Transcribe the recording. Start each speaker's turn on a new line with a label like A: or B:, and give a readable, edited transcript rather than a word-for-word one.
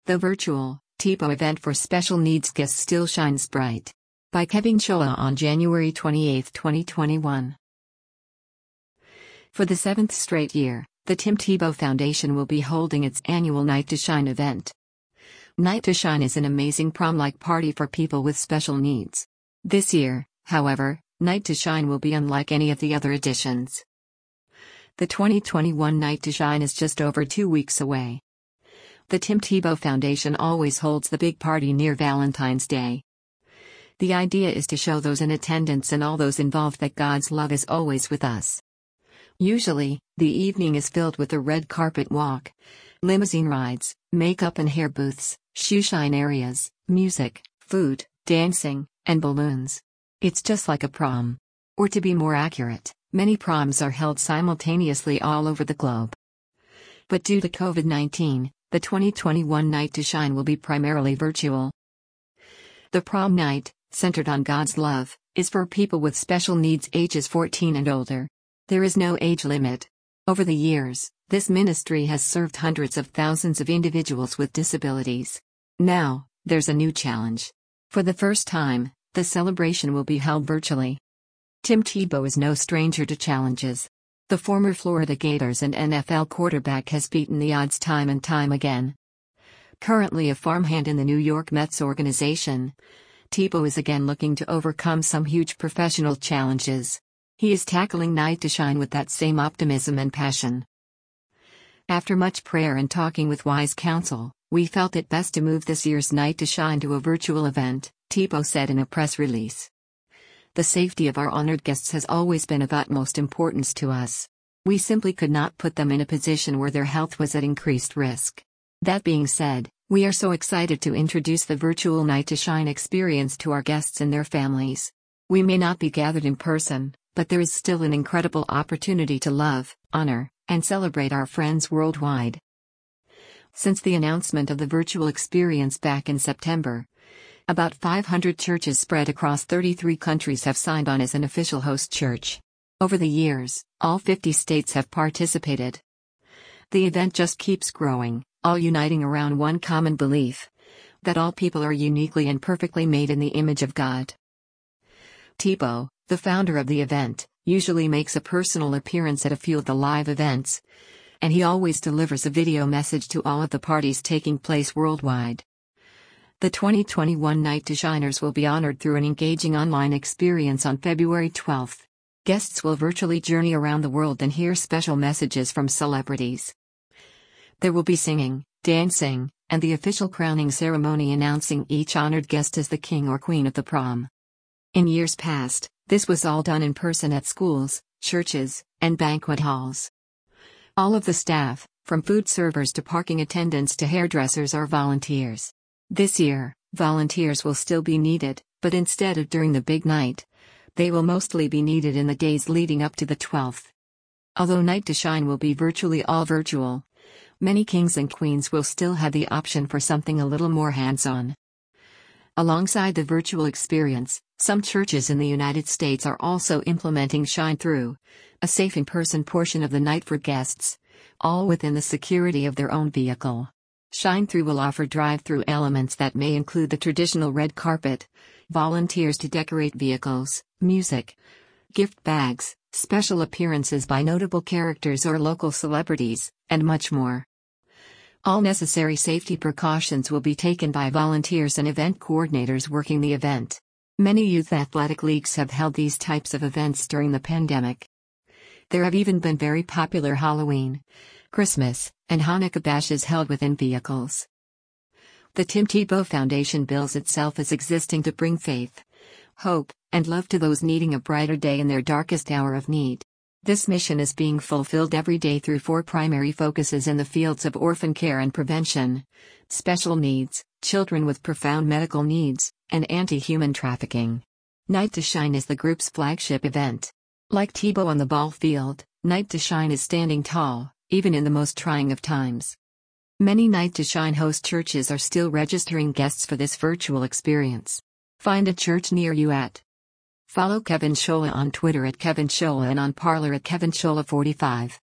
A: The virtual TIPO event for special needs guests still shines bright. By Kevin Shoa on January 28, 2021. For the 7th straight year, the Tim Tebow Foundation will be holding its annual Night to Shine event. Night to Shine is an amazing prom-like party for people with special needs. This year, however, Night to Shine will be unlike any of the other editions. The 2021 Night to Shine is just over 2 weeks away. The Tim Tebow Foundation always holds the big party near Valentine's Day. The idea is to show those in attendance and all those involved that God's love is always with us. Usually, the evening is filled with a red carpet walk, limousine rides, makeup and hair booths, shoe shine areas, music, food, dancing, and balloons. It's just like a prom. Or to be more accurate, many proms are held simultaneously all over the globe. But due to COVID-19, the 2021 Night to Shine will be primarily virtual. The prom night, centered on God's love, is for people with special needs ages 14 and older. There is no age limit. Over the years, this ministry has served hundreds of thousands of individuals with disabilities. Now, there's a new challenge. For the first time, the celebration will be held virtually. Tim Tebow is no stranger to challenges. The former Florida Gators and NFL quarterback has beaten the odds time and time again. Currently a farmhand in the New York Mets organization, Tebow is again looking to overcome some huge professional challenges. He is tackling Night to Shine with that same optimism and passion. After much prayer and talking with wise counsel, we felt it best to move this year's Night to Shine to a virtual event, Tebow said in a press release. The safety of our honored guests has always been of utmost importance to us. We simply could not put them in a position where their health was at increased risk. That being said, we are so excited to introduce the virtual Night to Shine experience to our guests and their families. We may not be gathered in person, but there is still an incredible opportunity to love, honor, and celebrate our friends worldwide. Since the announcement of the virtual experience back in September, about 500 churches spread across 33 countries have signed on as an official host church. Over the years, all 50 states have participated. The event just keeps growing, all uniting around one common belief: that all people are uniquely and perfectly made in the image of God. Tebow, the founder of the event, usually makes a personal appearance at a few of the live events, and he always delivers a video message to all of the parties taking place worldwide. The 2021 Night to Shiners will be honored through an engaging online experience on February 12. Guests will virtually journey around the world and hear special messages from celebrities. There will be singing, dancing, and the official crowning ceremony announcing each honored guest as the king or queen of the prom. In years past, this was all done in person at schools, churches, and banquet halls. All of the staff, from food servers to parking attendants to hairdressers, are volunteers. This year, volunteers will still be needed, but instead of during the big night, they will mostly be needed in the days leading up to the 12th. Although Night to Shine will be virtually all virtual, many kings and queens will still have the option for something a little more hands-on. Alongside the virtual experience, some churches in the United States are also implementing Shine Through, a safe in-person portion of the night for guests, all within the security of their own vehicle. Shine Through will offer drive-through elements that may include the traditional red carpet, volunteers to decorate vehicles, music, gift bags, special appearances by notable characters or local celebrities, and much more. All necessary safety precautions will be taken by volunteers and event coordinators working the event. Many youth athletic leagues have held these types of events during the pandemic. There have even been very popular Halloween, Christmas, and Hanukkah bashes held within vehicles. The Tim Tebow Foundation bills itself as existing to bring faith, hope, and love to those needing a brighter day in their darkest hour of need. This mission is being fulfilled every day through 4 primary focuses in the fields of orphan care and prevention, special needs, children with profound medical needs, and anti-human trafficking. Night to Shine is the group's flagship event. Like Tebow on the ball field, Night to Shine is standing tall, even in the most trying of times. Many Night to Shine host churches are still registering guests for this virtual experience. Find a church near you at. Follow Kevin Shoa on Twitter at Kevin Shoa and on Parler at Kevin Shoa 45.